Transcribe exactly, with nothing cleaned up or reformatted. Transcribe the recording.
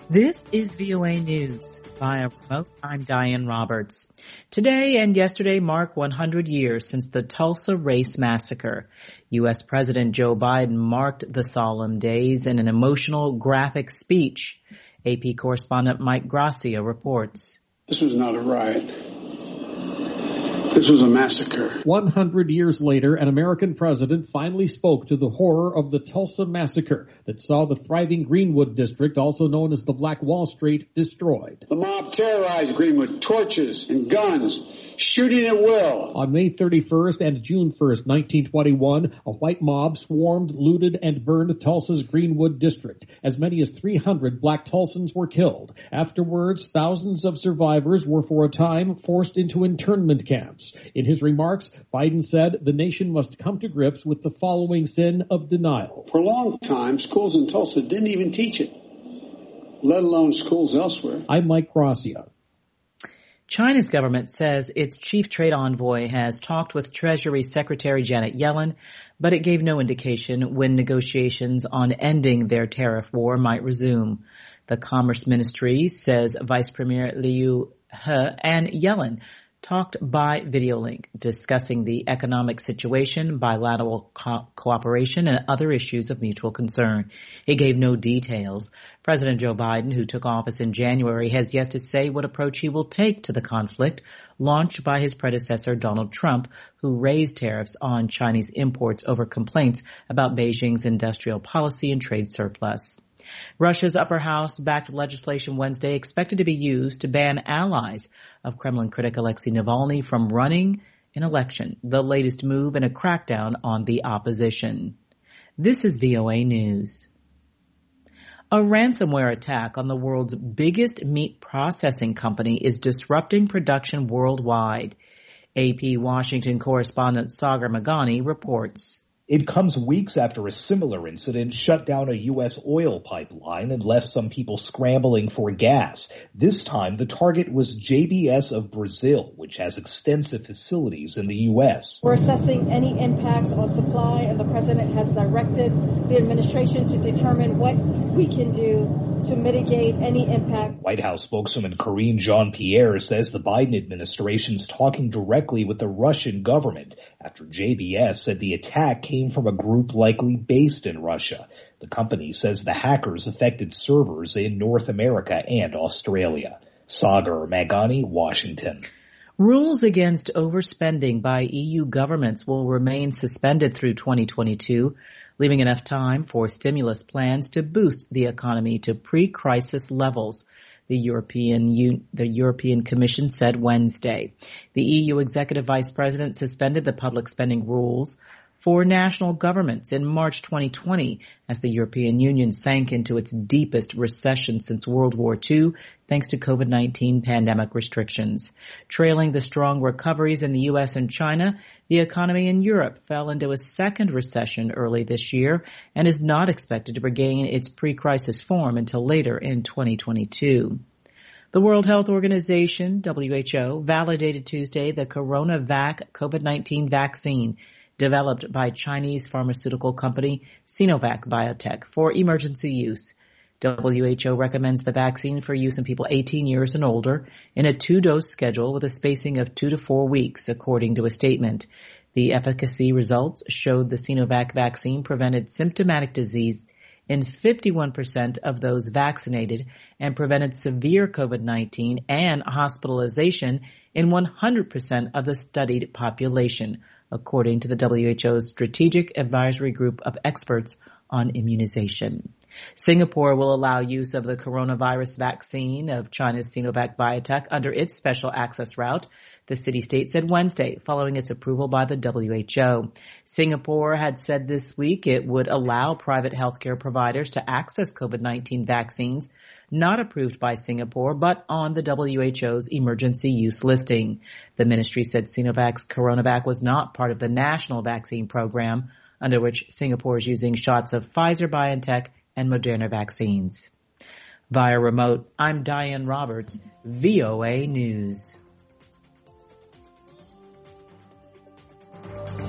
This is V O A News. Via remote, I'm Diane Roberts. Today and yesterday mark one hundred years since the Tulsa Race Massacre. U S. President Joe Biden marked the solemn days in an emotional, graphic speech. A P correspondent Mike Gracia reports. This was not a riot. This was a massacre. one hundred years later, an American president finally spoke to the horror of the Tulsa Massacre that saw the thriving Greenwood district, also known as the Black Wall Street, destroyed. The mob terrorized Greenwood, torches and guns, shooting at will. On May thirty-first and June first, nineteen twenty-one, a white mob swarmed, looted, and burned Tulsa's Greenwood district. As many as three hundred black Tulsans were killed. Afterwards, thousands of survivors were for a time forced into internment camps. In his remarks, Biden said the nation must come to grips with the following sin of denial. For a long time, schools in Tulsa didn't even teach it, let alone schools elsewhere. I'm Mike Gracia. China's government says its chief trade envoy has talked with Treasury Secretary Janet Yellen, but it gave no indication when negotiations on ending their tariff war might resume. The Commerce Ministry says Vice Premier Liu He and Yellen talked by video link, discussing the economic situation, bilateral co- cooperation, and other issues of mutual concern. He gave no details. President Joe Biden, who took office in January, has yet to say what approach he will take to the conflict launched by his predecessor, Donald Trump, who raised tariffs on Chinese imports over complaints about Beijing's industrial policy and trade surplus. Russia's upper house backed legislation Wednesday expected to be used to ban allies of Kremlin critic Alexei Navalny from running an election, the latest move in a crackdown on the opposition. This is V O A News. A ransomware attack on the world's biggest meat processing company is disrupting production worldwide. A P Washington correspondent Sagar Meghani reports. It comes weeks after a similar incident shut down a U S oil pipeline and left some people scrambling for gas. This time, the target was J B S of Brazil, which has extensive facilities in the U S. We're assessing any impacts on supply, and the president has directed the administration to determine what we can do to mitigate any impact. White House spokeswoman Karine Jean-Pierre says the Biden administration's talking directly with the Russian government after J B S said the attack came from a group likely based in Russia. The company says the hackers affected servers in North America and Australia. Sagar Meghani, Washington. Rules against overspending by E U governments will remain suspended through twenty twenty-two, leaving enough time for stimulus plans to boost the economy to pre-crisis levels, the European U- the European Commission said Wednesday. The E U executive vice president suspended the public spending rules for national governments in March twenty twenty as the European Union sank into its deepest recession since World War Two thanks to COVID nineteen pandemic restrictions. Trailing the strong recoveries in the U S and China, the economy in Europe fell into a second recession early this year and is not expected to regain its pre-crisis form until later in twenty twenty-two. The World Health Organization, W H O, validated Tuesday the CoronaVac COVID nineteen vaccine developed by Chinese pharmaceutical company Sinovac Biotech for emergency use. W H O recommends the vaccine for use in people eighteen years and older in a two-dose schedule with a spacing of two to four weeks, according to a statement. The efficacy results showed the Sinovac vaccine prevented symptomatic disease in fifty-one percent of those vaccinated and prevented severe COVID nineteen and hospitalization in one hundred percent of the studied population, according to the W H O's Strategic Advisory Group of Experts on Immunization. Singapore will allow use of the coronavirus vaccine of China's Sinovac Biotech under its special access route, the city-state said Wednesday, following its approval by the W H O. Singapore had said this week it would allow private healthcare providers to access COVID nineteen vaccines not approved by Singapore, but on the W H O's emergency use listing. The ministry said Sinovac's CoronaVac was not part of the national vaccine program, under which Singapore is using shots of Pfizer-BioNTech and Moderna vaccines. Via remote, I'm Diane Roberts, V O A News.